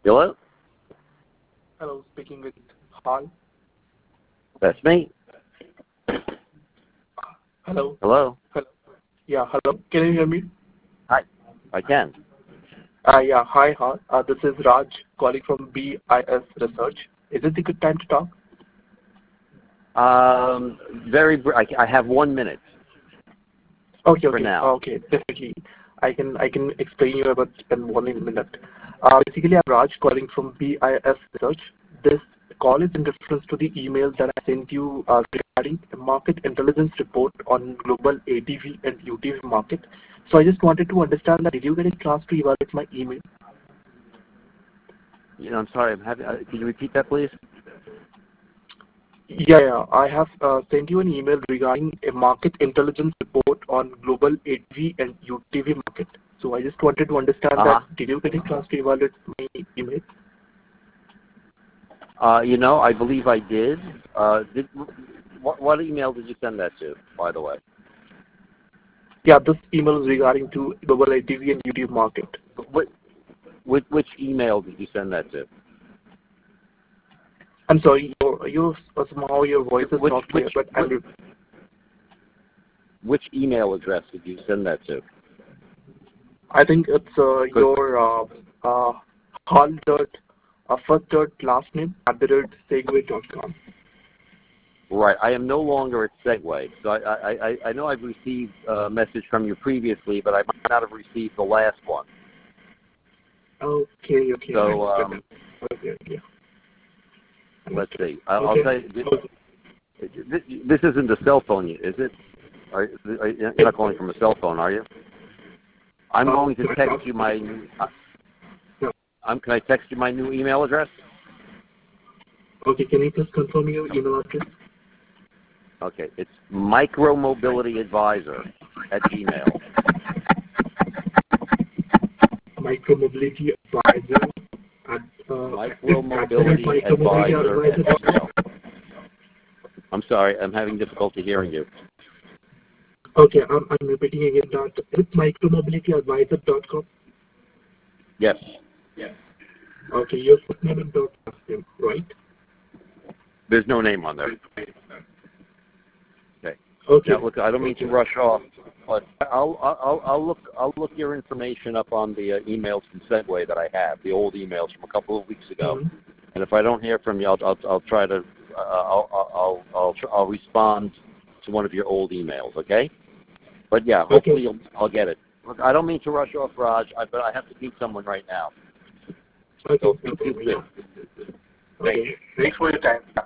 Hello? Hello, speaking with Hal. That's me. Hello. Hello? Hello. Yeah, hello. Can you hear me? Hi. I can. Yeah, hi, Hal. This is Raj calling from BIS Research. Is it a good time to talk? I have 1 minute. Okay, For now. okay, definitely. I can explain you about in 1 minute. Basically, I'm Raj calling from BIS Research. This call is in reference to the email that I sent you regarding a market intelligence report on global ADV and UTV market. So I just wanted to understand that did you get a chance to evaluate my email? I'm sorry. Can you repeat that, please? Yeah. I have sent you an email regarding a market intelligence report on global ADV and UTV market. So I just wanted to understand that did you get a chance to evaluate my email? I believe I did. What email did you send that to, by the way? Yeah, this email is regarding to global ADV and UTV market. Which email did you send that to? I'm sorry, somehow your voice is not clear, but which email address did you send that to? I think it's your first.last name @segway.com. Right. I am no longer at Segway. So I know I've received a message from you previously, but I might not have received the last one. Okay. So, Okay. Let's see. I'll tell you, this isn't a cell phone, is it? You're not calling from a cell phone, are you? I'm going to text you my. Can I text you my new email address? Okay. Can you please confirm your email address? Okay. It's micromobilityadvisor@gmail. Micromobilityadvisor at micromobilityadvisor@gmail. I'm sorry, I'm having difficulty hearing you. Okay, I'm repeating again that it's micromobilityadvisor.com. Yes. Okay, your first name and last name, right? There's no name on there. Okay. Okay. Now look, I don't mean to rush off, but I'll look your information up on the emails from Segway that I have, the old emails from a couple of weeks ago. Mm-hmm. And if I don't hear from you, I'll try to I'll respond to one of your old emails. Okay. But yeah, hopefully I'll get it. Look, I don't mean to rush off, Raj, but I have to meet someone right now. Okay. So speak to you soon. Okay. Thanks for your time.